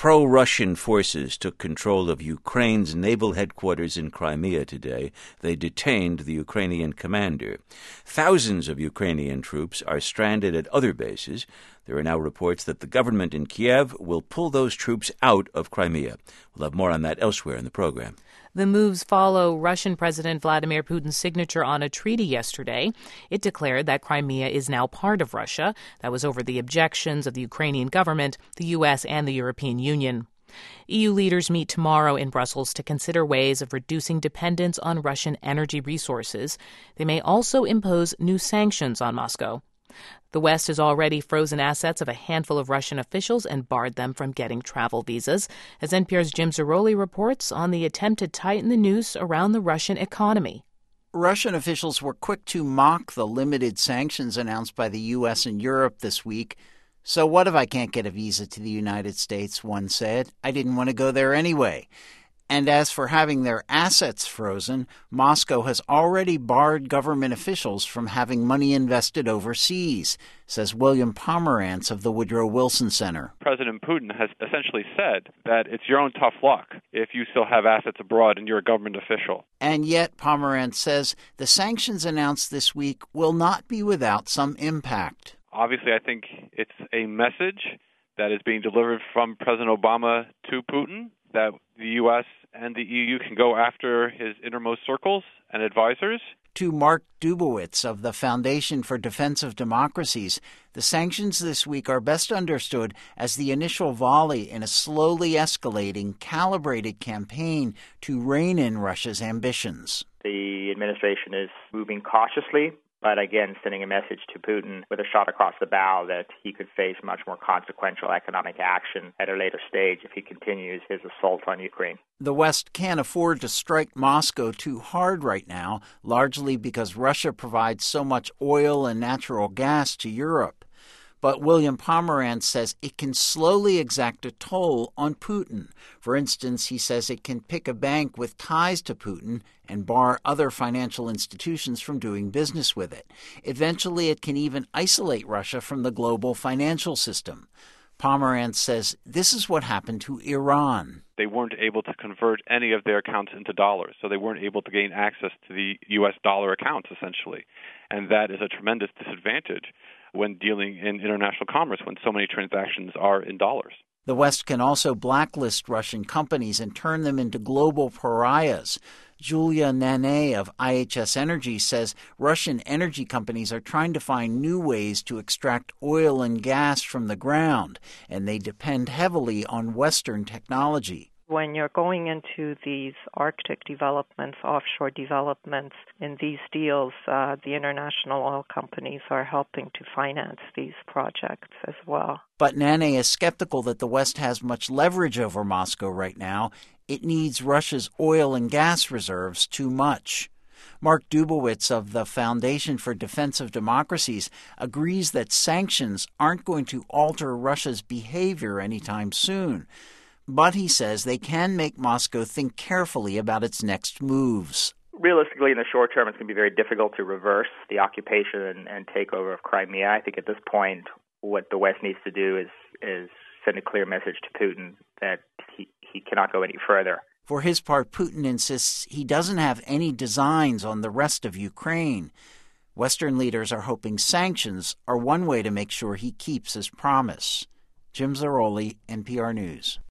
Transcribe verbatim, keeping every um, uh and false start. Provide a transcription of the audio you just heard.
Pro-Russian forces took control of Ukraine's naval headquarters in Crimea today. They detained the Ukrainian commander. Thousands of Ukrainian troops are stranded at other bases. There are now reports that the government in Kiev will pull those troops out of Crimea. We'll have more on that elsewhere in the program. The moves follow Russian President Vladimir Putin's signature on a treaty yesterday. It declared that Crimea is now part of Russia. That was over the objections of the Ukrainian government, the U S, and the European Union. E U leaders meet tomorrow in Brussels to consider ways of reducing dependence on Russian energy resources. They may also impose new sanctions on Moscow. The West has already frozen assets of a handful of Russian officials and barred them from getting travel visas, as N P R's Jim Zarroli reports on the attempt to tighten the noose around the Russian economy. Russian officials were quick to mock the limited sanctions announced by the U S and Europe this week. So what if I can't get a visa to the United States, one said. I didn't want to go there anyway. And as for having their assets frozen, Moscow has already barred government officials from having money invested overseas, says William Pomerantz of the Woodrow Wilson Center. President Putin has essentially said that it's your own tough luck if you still have assets abroad and you're a government official. And yet, Pomerantz says the sanctions announced this week will not be without some impact. Obviously, I think it's a message that is being delivered from President Obama to Putin, that the U S and the E U can go after his innermost circles and advisors. To Mark Dubowitz of the Foundation for Defense of Democracies, the sanctions this week are best understood as the initial volley in a slowly escalating, calibrated campaign to rein in Russia's ambitions. The administration is moving cautiously, but again, sending a message to Putin with a shot across the bow that he could face much more consequential economic action at a later stage if he continues his assault on Ukraine. The West can't afford to strike Moscow too hard right now, largely because Russia provides so much oil and natural gas to Europe. But William Pomerantz says it can slowly exact a toll on Putin. For instance, he says it can pick a bank with ties to Putin and bar other financial institutions from doing business with it. Eventually, it can even isolate Russia from the global financial system. Pomerantz says this is what happened to Iran. They weren't able to convert any of their accounts into dollars, so they weren't able to gain access to the U S dollar accounts, essentially. And that is a tremendous disadvantage when dealing in international commerce, when so many transactions are in dollars. The West can also blacklist Russian companies and turn them into global pariahs. Julia Nane of I H S Energy says Russian energy companies are trying to find new ways to extract oil and gas from the ground, and they depend heavily on Western technology. When you're going into these Arctic developments, offshore developments, in these deals, uh, the international oil companies are helping to finance these projects as well. But Nane is skeptical that the West has much leverage over Moscow right now. It needs Russia's oil and gas reserves too much. Mark Dubowitz of the Foundation for Defense of Democracies agrees that sanctions aren't going to alter Russia's behavior anytime soon. But he says they can make Moscow think carefully about its next moves. Realistically, in the short term, it's going to be very difficult to reverse the occupation and, and takeover of Crimea. I think at this point, what the West needs to do is, is send a clear message to Putin that he, he cannot go any further. For his part, Putin insists he doesn't have any designs on the rest of Ukraine. Western leaders are hoping sanctions are one way to make sure he keeps his promise. Jim Zarroli, N P R News.